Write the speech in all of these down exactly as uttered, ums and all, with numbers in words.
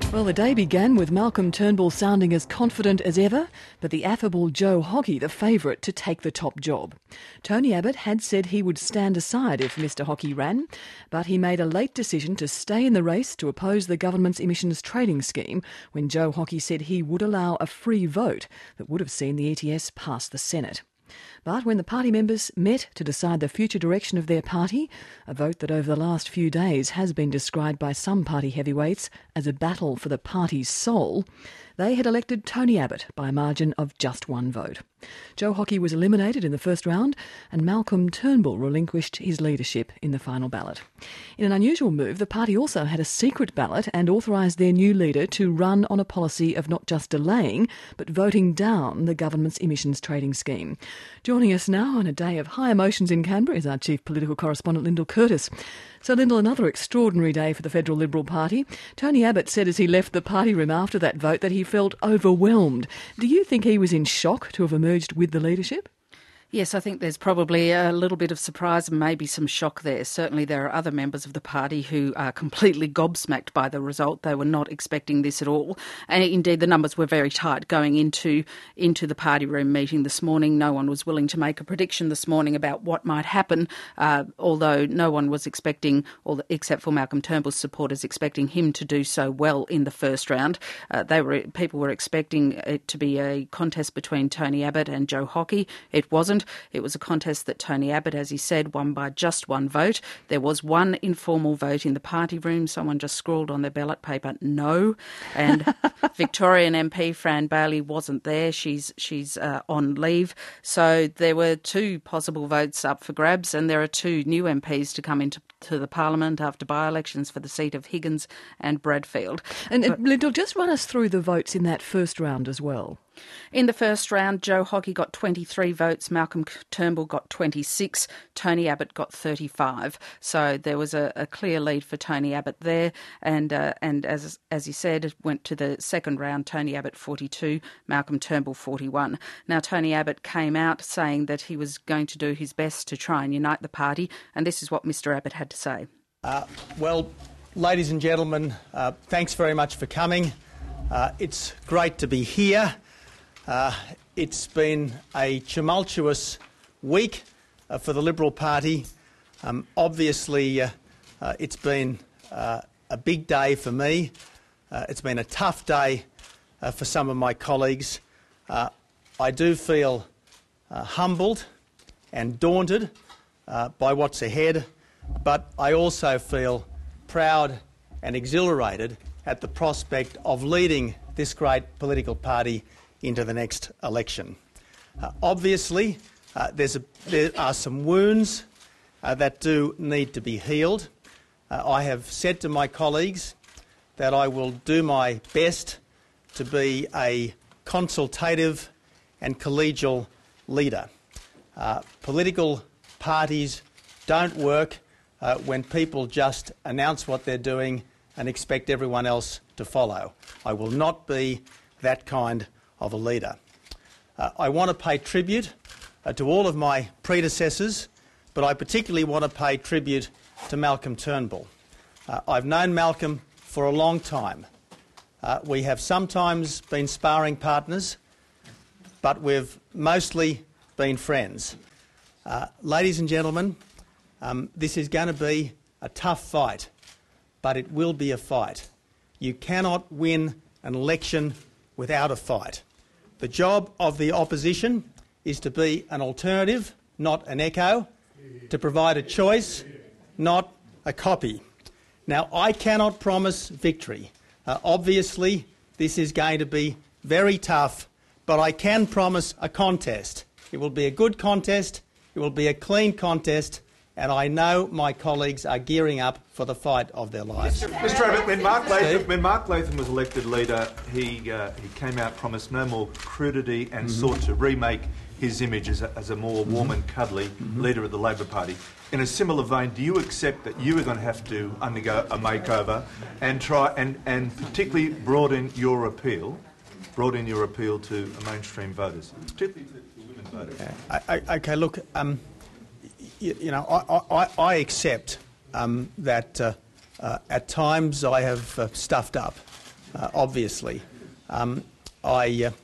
Well, the day began with Malcolm Turnbull sounding as confident as ever, but the affable Joe Hockey the favourite to take the top job. Tony Abbott had said he would stand aside if Mr Hockey ran, but he made a late decision to stay in the race to oppose the government's emissions trading scheme when Joe Hockey said he would allow a free vote that would have seen the E T S pass the Senate. But when the party members met to decide the future direction of their party, a vote that over the last few days has been described by some party heavyweights as a battle for the party's soul, they had elected Tony Abbott by a margin of just one vote. Joe Hockey was eliminated in the first round and Malcolm Turnbull relinquished his leadership in the final ballot. In an unusual move, the party also had a secret ballot and authorised their new leader to run on a policy of not just delaying, but voting down the government's emissions trading scheme. Joining us now on a day of high emotions in Canberra is our chief political correspondent, Lyndall Curtis. So, Lyndall, another extraordinary day for the Federal Liberal Party. Tony Abbott said as he left the party room after that vote that he felt overwhelmed. Do you think he was in shock to have emerged with the leadership? Yes, I think there's probably a little bit of surprise and maybe some shock there. Certainly there are other members of the party who are completely gobsmacked by the result. They were not expecting this at all. And indeed, the numbers were very tight going into into the party room meeting this morning. No one was willing to make a prediction this morning about what might happen, uh, although no one was expecting, except for Malcolm Turnbull's supporters, expecting him to do so well in the first round. Uh, they were people were expecting it to be a contest between Tony Abbott and Joe Hockey. It wasn't. It was a contest that Tony Abbott, as he said, won by just one vote. There was one informal vote in the party room. Someone just scrawled on their ballot paper, no. And Victorian M P Fran Bailey wasn't there. She's she's uh, on leave. So there were two possible votes up for grabs, and there are two new M Ps to come into to the Parliament after by-elections for the seat of Higgins and Bradfield. And, and Lyndall, just run us through the votes in that first round as well. In the first round, Joe Hockey got twenty-three votes, Malcolm Turnbull got twenty-six, Tony Abbott got thirty-five. So there was a, a clear lead for Tony Abbott there. And uh, and as as he said, it went to the second round, Tony Abbott forty-two, Malcolm Turnbull forty-one. Now, Tony Abbott came out saying that he was going to do his best to try and unite the party. And this is what Mr Abbott had to say. Uh, well, ladies and gentlemen, uh, thanks very much for coming. Uh, it's great to be here. Uh, it's been a tumultuous week uh, for the Liberal Party. Um, obviously, uh, uh, it's been uh, a big day for me. Uh, it's been a tough day uh, for some of my colleagues. Uh, I do feel uh, humbled and daunted uh, by what's ahead, but I also feel proud and exhilarated at the prospect of leading this great political party into the next election. Uh, obviously, uh, there's a, there are some wounds uh, that do need to be healed. Uh, I have said to my colleagues that I will do my best to be a consultative and collegial leader. Uh, political parties don't work uh, when people just announce what they're doing and expect everyone else to follow. I will not be that kind of a leader. Uh, I want to pay tribute uh, to all of my predecessors, but I particularly want to pay tribute to Malcolm Turnbull. Uh, I've known Malcolm for a long time. Uh, we have sometimes been sparring partners, but we've mostly been friends. Uh, ladies and gentlemen, um, this is going to be a tough fight, but it will be a fight. You cannot win an election without a fight. The job of the opposition is to be an alternative, not an echo, to provide a choice, not a copy. Now, I cannot promise victory. Uh, obviously, this is going to be very tough, but I can promise a contest. It will be a good contest, it will be a clean contest, and I know my colleagues are gearing up for the fight of their lives. Mister Abbott, when Mark Latham, when Mark Latham was elected leader, he uh, he came out, promised no more crudity, and mm-hmm. sought to remake his image as a, as a more warm mm-hmm. and cuddly mm-hmm. leader of the Labor Party. In a similar vein, do you accept that you are going to have to undergo a makeover and try and, and particularly broaden your appeal, broaden your appeal to mainstream voters, particularly to women voters? Yeah. I, I, okay, look. Um, You, you know, I, I, I accept um, that uh, uh, at times I have uh, stuffed up. uh, obviously. Um, I uh,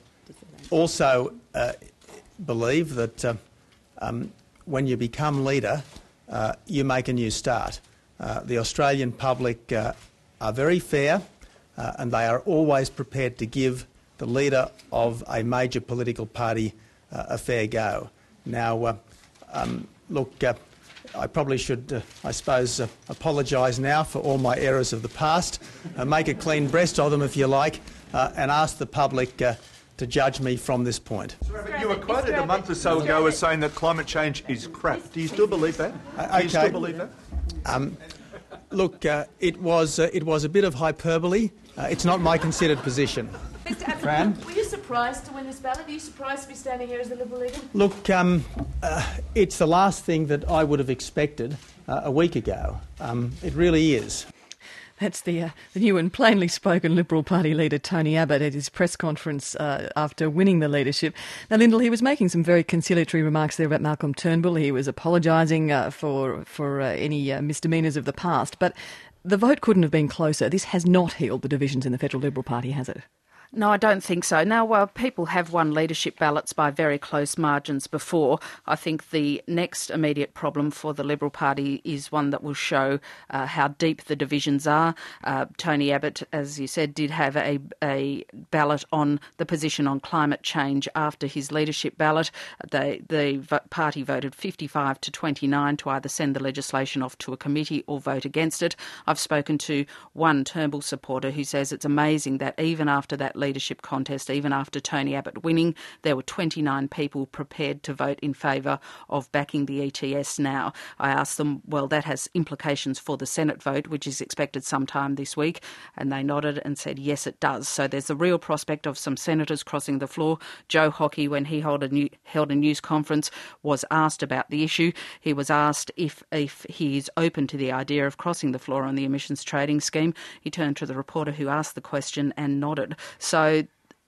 also uh, believe that uh, um, when you become leader, uh, you make a new start. Uh, the Australian public uh, are very fair uh, and they are always prepared to give the leader of a major political party uh, a fair go. Now, uh, um, look, uh, I probably should, uh, I suppose, uh, apologise now for all my errors of the past, uh, make a clean breast of them if you like, uh, and ask the public uh, to judge me from this point. You were quoted a month or so ago as saying that climate change is crap. Do you still believe that? Uh, Do okay. you still believe that? Um, look, uh, it was uh, it was a bit of hyperbole. Uh, it's not my considered position. Mister Abbott, Fran? were you surprised to win this ballot? Are you surprised to be standing here as the Liberal leader? Look, um, uh, it's the last thing that I would have expected uh, a week ago. Um, it really is. That's the, uh, the new and plainly spoken Liberal Party leader Tony Abbott at his press conference uh, after winning the leadership. Now, Lyndall, he was making some very conciliatory remarks there about Malcolm Turnbull. He was apologising uh, for for uh, any uh, misdemeanours of the past. But the vote couldn't have been closer. This has not healed the divisions in the Federal Liberal Party, has it? No, I don't think so. Now, uh, people have won leadership ballots by very close margins before. I think the next immediate problem for the Liberal Party is one that will show uh, how deep the divisions are. Uh, Tony Abbott, as you said, did have a, a ballot on the position on climate change after his leadership ballot. They, the v- party voted fifty-five to twenty-nine to either send the legislation off to a committee or vote against it. I've spoken to one Turnbull supporter who says it's amazing that even after that leadership contest, even after Tony Abbott winning, there were twenty-nine people prepared to vote in favour of backing the E T S now. I asked them, well, that has implications for the Senate vote, which is expected sometime this week, and they nodded and said, yes, it does. So there's a real prospect of some senators crossing the floor. Joe Hockey, when he held a, new, held a news conference, was asked about the issue. He was asked if, if he is open to the idea of crossing the floor on the emissions trading scheme. He turned to the reporter who asked the question and nodded. So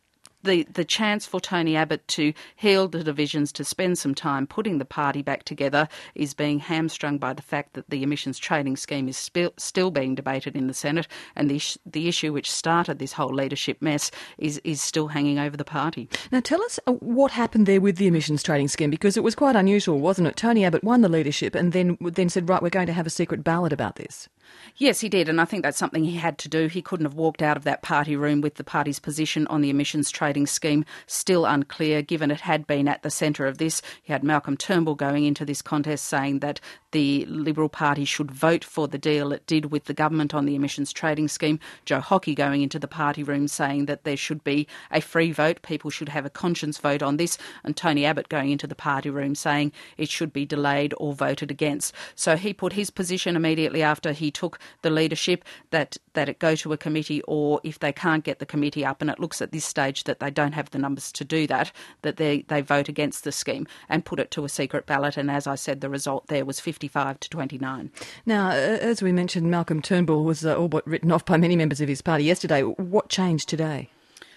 the the chance for Tony Abbott to heal the divisions, to spend some time putting the party back together, is being hamstrung by the fact that the emissions trading scheme is sp- still being debated in the Senate, and the sh- the issue which started this whole leadership mess is, is still hanging over the party. Now, tell us what happened there with the emissions trading scheme, because it was quite unusual, wasn't it? Tony Abbott won the leadership and then then said, right, we're going to have a secret ballot about this. Yes, he did, and I think that's something he had to do. He couldn't have walked out of that party room with the party's position on the emissions trading scheme still unclear, given it had been at the centre of this. You had Malcolm Turnbull going into this contest saying that the Liberal Party should vote for the deal it did with the government on the emissions trading scheme. Joe Hockey going into the party room saying that there should be a free vote, people should have a conscience vote on this, and Tony Abbott going into the party room saying it should be delayed or voted against. So he put his position immediately after he took the leadership that, that it go to a committee, or if they can't get the committee up, and it looks at this stage that they don't have the numbers to do that, that they, they vote against the scheme and put it to a secret ballot. And as I said, the result there was fifty-five to twenty-nine. Now, as we mentioned, Malcolm Turnbull was uh, all but written off by many members of his party yesterday. What changed today?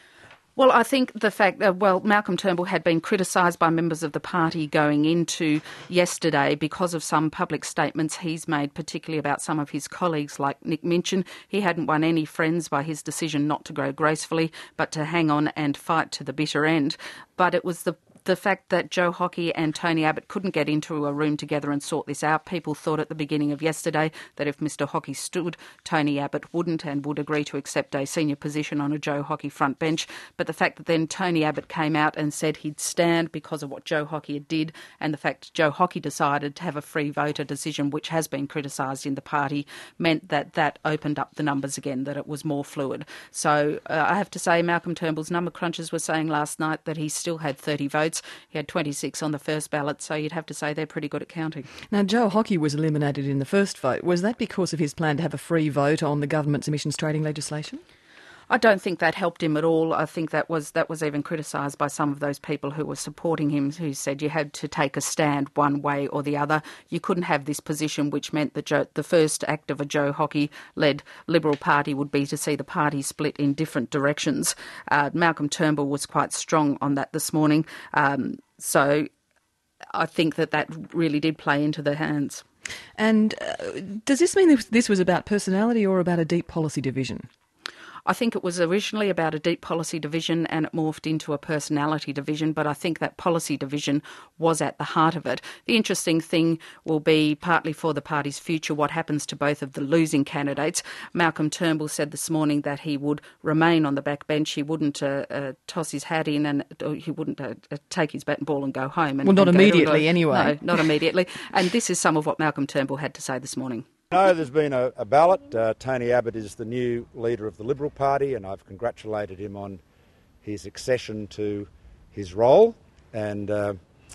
Well, I think the fact that, well, Malcolm Turnbull had been criticised by members of the party going into yesterday because of some public statements he's made, particularly about some of his colleagues like Nick Minchin. He hadn't won any friends by his decision not to go gracefully, but to hang on and fight to the bitter end. But it was the The fact that Joe Hockey and Tony Abbott couldn't get into a room together and sort this out. People thought at the beginning of yesterday that if Mister Hockey stood, Tony Abbott wouldn't and would agree to accept a senior position on a Joe Hockey front bench. But the fact that then Tony Abbott came out and said he'd stand because of what Joe Hockey did, and the fact that Joe Hockey decided to have a free vote, a decision which has been criticised in the party, meant that that opened up the numbers again, that it was more fluid. So uh, I have to say Malcolm Turnbull's number crunchers were saying last night that he still had thirty votes. He had twenty-six on the first ballot, so you'd have to say they're pretty good at counting. Now, Joe Hockey was eliminated in the first vote. Was that because of his plan to have a free vote on the government's emissions trading legislation? I don't think that helped him at all. I think that was that was even criticised by some of those people who were supporting him, who said you had to take a stand one way or the other. You couldn't have this position, which meant that Joe, the first act of a Joe Hockey-led Liberal Party would be to see the party split in different directions. Uh, Malcolm Turnbull was quite strong on that this morning. Um, so I think that that really did play into their hands. And uh, does this mean this was about personality or about a deep policy division? I think it was originally about a deep policy division and it morphed into a personality division, but I think that policy division was at the heart of it. The interesting thing will be, partly for the party's future, what happens to both of the losing candidates. Malcolm Turnbull said this morning that he would remain on the backbench. He wouldn't uh, uh, toss his hat in and uh, he wouldn't uh, uh, take his bat and ball and go home. And, well, not and immediately anyway. No, not immediately. And this is some of what Malcolm Turnbull had to say this morning. No, there's been a, a ballot. Uh, Tony Abbott is the new leader of the Liberal Party, and I've congratulated him on his accession to his role. And uh,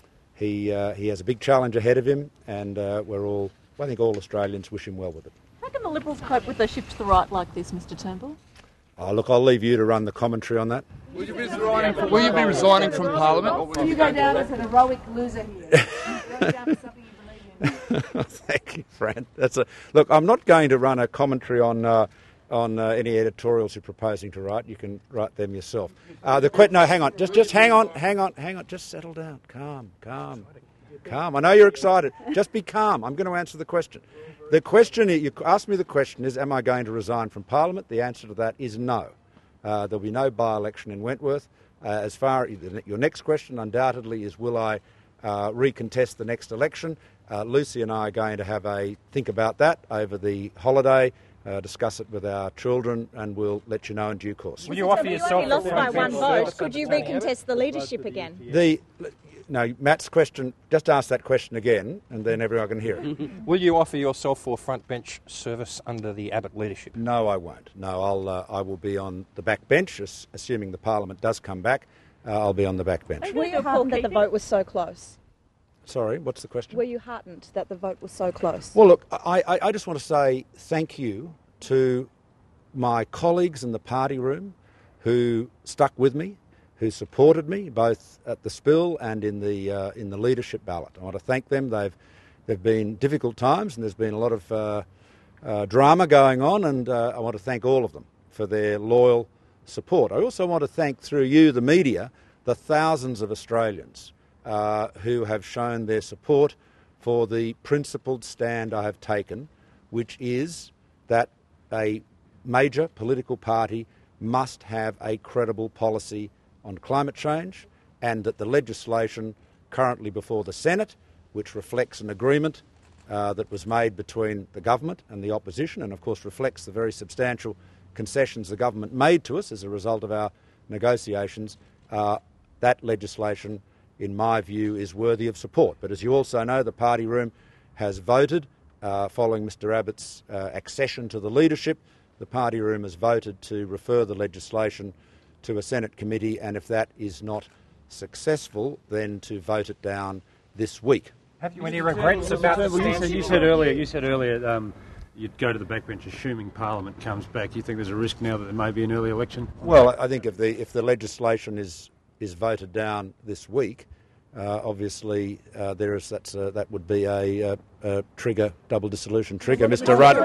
he uh, he has a big challenge ahead of him, and uh, we're all, I think all Australians wish him well with it. How can the Liberals cope with a shift to the right like this, Mr Turnbull? Oh, look, I'll leave you to run the commentary on that. Will you be resigning from, will you be resigning from Parliament? You go down as an heroic loser here. You go down as something you believe in. Thank you, Fran. That's a look. I'm not going to run a commentary on uh, on uh, any editorials you're proposing to write. You can write them yourself. Uh, the que- no, hang on. Just just hang on, hang on, hang on. Just settle down. Calm, calm, calm. I know you're excited. Just be calm. I'm going to answer the question. The question you asked me the question is, am I going to resign from Parliament? The answer to that is no. Uh, there'll be no by-election in Wentworth. Uh, as far your next question, undoubtedly, is will I uh, recontest the next election? Uh, Lucy and I are going to have a think about that over the holiday, uh, discuss it with our children, and we'll let you know in due course. Will you offer yourself? You lost by one vote. Could you recontest the leadership again? The no, Matt's question. Just ask that question again, and then everyone can hear it. Will you offer yourself for front bench service under the Abbott leadership? No, I won't. No, I'll. Uh, I will be on the back bench, assuming the Parliament does come back. Uh, I'll be on the back bench. Were you heartened that the vote was so close? Sorry, what's the question? Were you heartened that the vote was so close? Well, look, I, I, I just want to say thank you to my colleagues in the party room who stuck with me, who supported me both at the spill and in the uh, in the leadership ballot. I want to thank them. They've they've been difficult times, and there's been a lot of uh, uh, drama going on, and uh, I want to thank all of them for their loyal support. I also want to thank, through you, the media, the thousands of Australians uh, who have shown their support for the principled stand I have taken, which is that a major political party must have a credible policy on climate change, and that the legislation currently before the Senate, which reflects an agreement uh, that was made between the government and the opposition, and of course reflects the very substantial concessions the government made to us as a result of our negotiations, uh, that legislation, in my view, is worthy of support. But as you also know, the party room has voted, uh, following Mr Abbott's uh, accession to the leadership, the party room has voted to refer the legislation to a Senate committee, and if that is not successful, then to vote it down this week. Have you any regrets about the stance? You said, you said earlier, you said earlier um, you'd go to the backbench assuming Parliament comes back. You think there's a risk now that there may be an early election? Well, I think if the if the legislation is is voted down this week, uh, obviously uh, there is that's a, that would be a, a, a trigger, double dissolution trigger, Mr Rudd.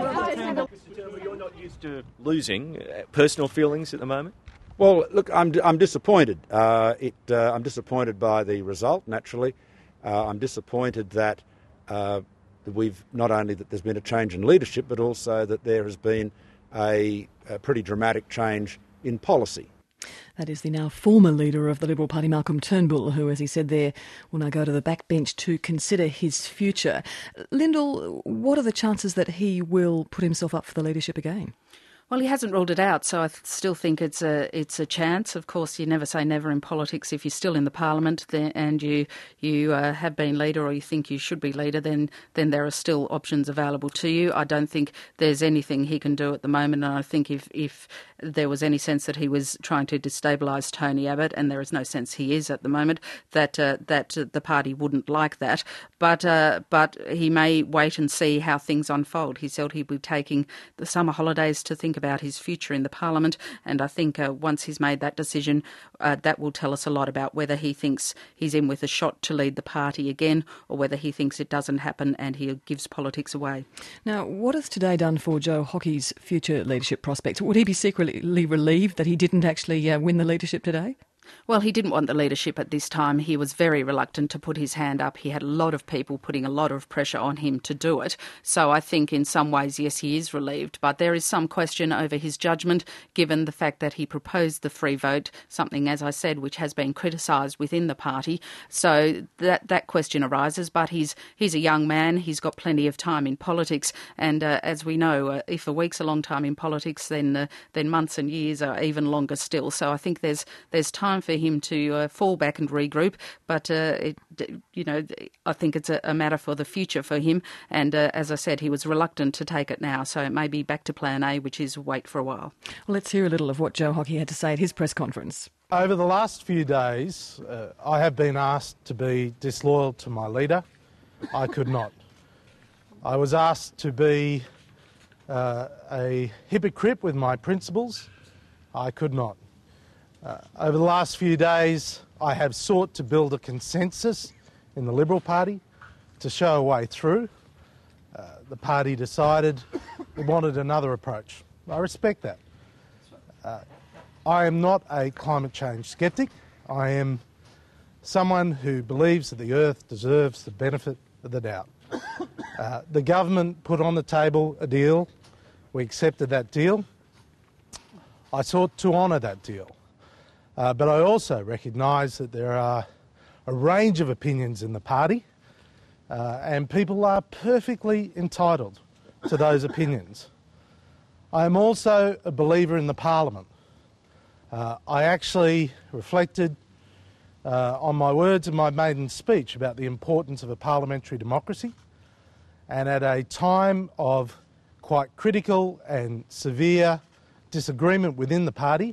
You're not used to losing. Personal feelings at the moment? Well, look, I'm I'm disappointed. Uh, it uh, I'm disappointed by the result. Naturally, uh, I'm disappointed that uh, we've not only that there's been a change in leadership, but also that there has been a, a pretty dramatic change in policy. That is the now former leader of the Liberal Party, Malcolm Turnbull, who, as he said there, will now go to the backbench to consider his future. Lyndall, what are the chances that he will put himself up for the leadership again? Well, he hasn't ruled it out, so I th- still think it's a it's a chance. Of course, you never say never in politics. If you're still in the Parliament then, and you you uh, have been leader, or you think you should be leader, then then there are still options available to you. I don't think there's anything he can do at the moment, and I think if if there was any sense that he was trying to destabilise Tony Abbott, and there is no sense he is at the moment, that uh, that uh, the party wouldn't like that. But uh, but he may wait and see how things unfold. He said he'd be taking the summer holidays to think about his future in the Parliament, and I think uh, once he's made that decision, uh, that will tell us a lot about whether he thinks he's in with a shot to lead the party again, or whether he thinks it doesn't happen and he gives politics away. Now, what has today done for Joe Hockey's future leadership prospects? Would he be secretly relieved that he didn't actually uh, win the leadership today? Well, he didn't want the leadership at this time. He was very reluctant to put his hand up. He had a lot of people putting a lot of pressure on him to do it. So I think in some ways, yes, he is relieved. But there is some question over his judgment, given the fact that he proposed the free vote, something, as I said, which has been criticised within the party. So that that question arises. But he's he's a young man. He's got plenty of time in politics. And uh, as we know, uh, if a week's a long time in politics, then uh, then months and years are even longer still. So I think there's there's time for him to uh, fall back and regroup. But uh, it, you know, I think it's a, a matter for the future for him. And uh, as I said, he was reluctant to take it now. So it may be back to plan A, which is wait for a while. Well, let's hear a little of what Joe Hockey had to say at his press conference. Over the last few days, uh, I have been asked to be disloyal to my leader. I could not. I was asked to be uh, a hypocrite with my principles. I could not. Uh, over the last few days, I have sought to build a consensus in the Liberal Party to show a way through. Uh, the party decided it wanted another approach. I respect that. Uh, I am not a climate change sceptic. I am someone who believes that the earth deserves the benefit of the doubt. Uh, the government put on the table a deal. We accepted that deal. I sought to honour that deal. Uh, but I also recognise that there are a range of opinions in the party, uh, and people are perfectly entitled to those opinions. I am also a believer in the Parliament. Uh, I actually reflected uh, on my words in my maiden speech about the importance of a parliamentary democracy, and at a time of quite critical and severe disagreement within the party,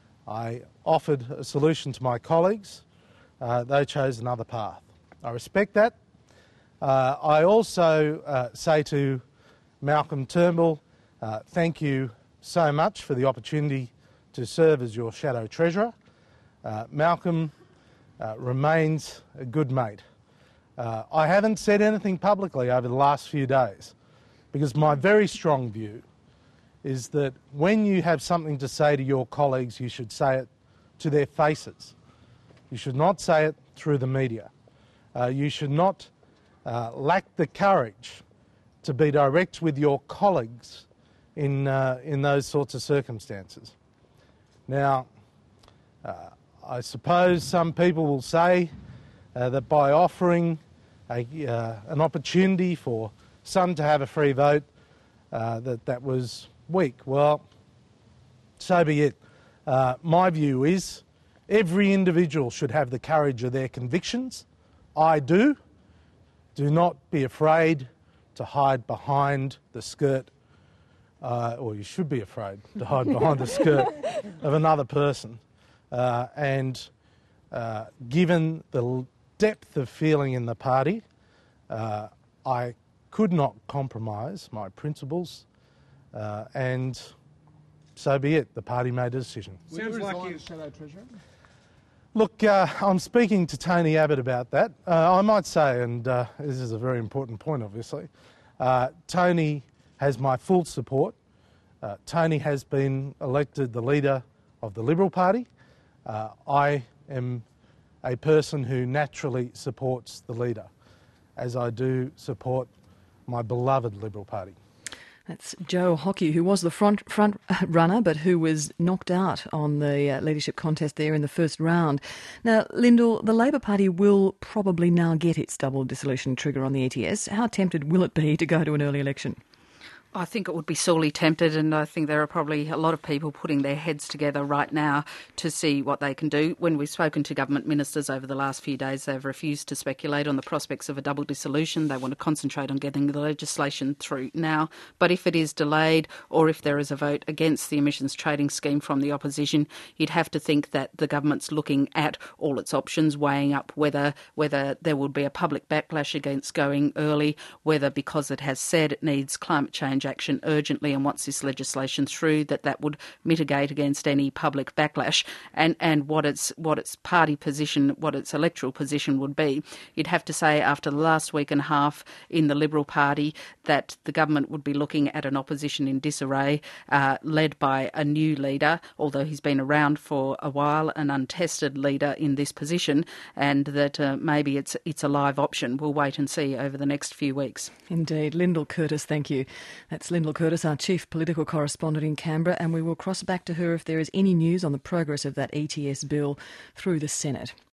I offered a solution to my colleagues. Uh, they chose another path. I respect that. Uh, I also uh, say to Malcolm Turnbull, uh, thank you so much for the opportunity to serve as your shadow treasurer. Uh, Malcolm uh, remains a good mate. Uh, I haven't said anything publicly over the last few days because my very strong view is that when you have something to say to your colleagues, you should say it to their faces. You should not say it through the media. Uh, you should not uh, lack the courage to be direct with your colleagues in, uh, in those sorts of circumstances. Now, uh, I suppose some people will say uh, that by offering a, uh, an opportunity for some to have a free vote, uh, that that was weak. Well, so be it. Uh, my view is every individual should have the courage of their convictions. I do. Do not be afraid to hide behind the skirt, uh, or you should be afraid to hide behind the skirt of another person. Uh, and uh, given the depth of feeling in the party, uh, I could not compromise my principles, uh, and so be it. The party made a decision. Sounds like you shadow treasurer. Look, uh, I'm speaking to Tony Abbott about that. Uh, I might say, and uh, this is a very important point, obviously, uh, Tony has my full support. Uh, Tony has been elected the leader of the Liberal Party. Uh, I am a person who naturally supports the leader, as I do support my beloved Liberal Party. That's Joe Hockey, who was the front front runner, but who was knocked out on the uh, leadership contest there in the first round. Now, Lyndall, the Labor Party will probably now get its double dissolution trigger on the E T S. How tempted will it be to go to an early election? I think it would be sorely tempted, and I think there are probably a lot of people putting their heads together right now to see what they can do. When we've spoken to government ministers over the last few days, they've refused to speculate on the prospects of a double dissolution. They want to concentrate on getting the legislation through now. But if it is delayed, or if there is a vote against the emissions trading scheme from the opposition, you'd have to think that the government's looking at all its options, weighing up whether whether there would be a public backlash against going early, whether because it has said it needs climate change change action urgently and wants this legislation through, that that would mitigate against any public backlash, and, and what its what its party position, what its electoral position would be. You'd have to say after the last week and a half in the Liberal Party that the government would be looking at an opposition in disarray, uh, led by a new leader, although he's been around for a while, an untested leader in this position, and that uh, maybe it's it's a live option. We'll wait and see over the next few weeks. Indeed. Lyndall Curtis, thank you. That's Lyndall Curtis, our chief political correspondent in Canberra, and we will cross back to her if there is any news on the progress of that E T S bill through the Senate.